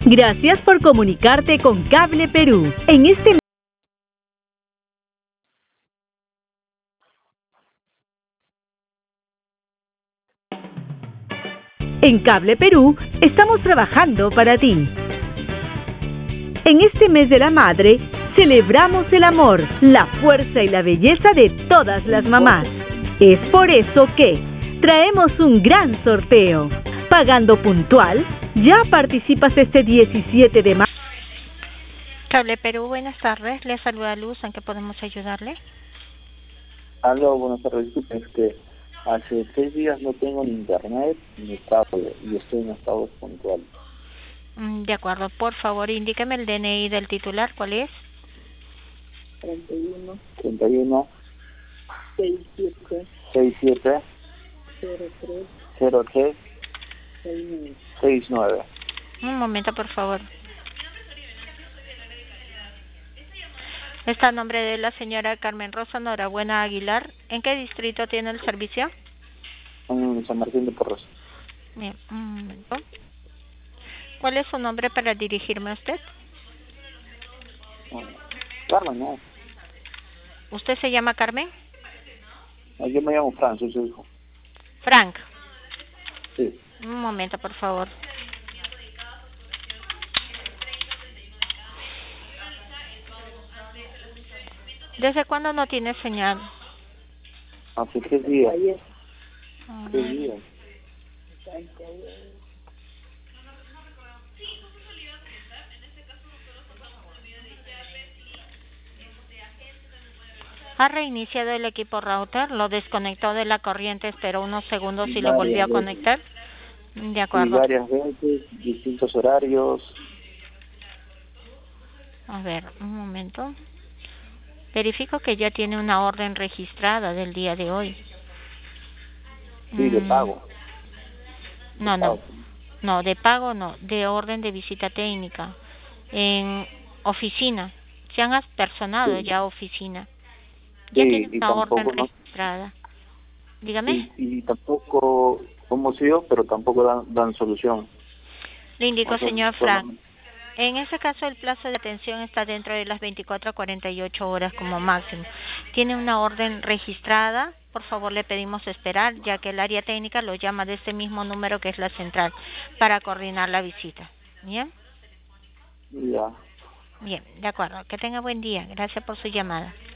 Gracias por comunicarte con Cable Perú. En Cable Perú estamos trabajando para ti. En este mes de la madre, celebramos el amor, la fuerza y la belleza de todas las mamás. Es por eso que traemos un gran sorteo. Pagando puntual, ya participas este 17 de marzo. Cable Perú, buenas tardes. Le saluda Luz. ¿En qué podemos ayudarle? Aló, buenas tardes. Disculpe, hace 3 días no tengo ni internet ni cable y estoy en estado puntual. De acuerdo. Por favor, indíqueme el DNI del titular. ¿Cuál es? 31 67 03 69. Un momento, por favor. Está a nombre de la señora Carmen Rosa Norabuena Aguilar. ¿En qué distrito tiene el servicio? En San Martín de Porres. Bien, un momento. ¿Cuál es su nombre para dirigirme a usted? Carmen, ¿no? ¿Usted se llama Carmen? Yo me llamo Frank, soy su hijo. Frank. Sí. Un momento, por favor. ¿Desde cuándo no tiene señal? Hace 3 días. 3 días. Ha reiniciado el equipo router, lo desconectó de la corriente, esperó unos segundos y lo volvió a conectar. De acuerdo. Sí, varias veces, distintos horarios. A ver, un momento. Verifico que ya tiene una orden registrada del día de hoy. Sí, de pago. No, de pago no, de orden de visita técnica. En oficina. Se han apersonado ya a oficina. Ya tiene una orden registrada. Dígame. Y tampoco, como sido, pero tampoco dan solución. Le indico, señor Frank. En ese caso, el plazo de atención está dentro de las 24 a 48 horas como máximo. Tiene una orden registrada. Por favor, le pedimos esperar, ya que el área técnica lo llama de este mismo número que es la central para coordinar la visita. ¿Bien? Ya. Bien, de acuerdo. Que tenga buen día. Gracias por su llamada.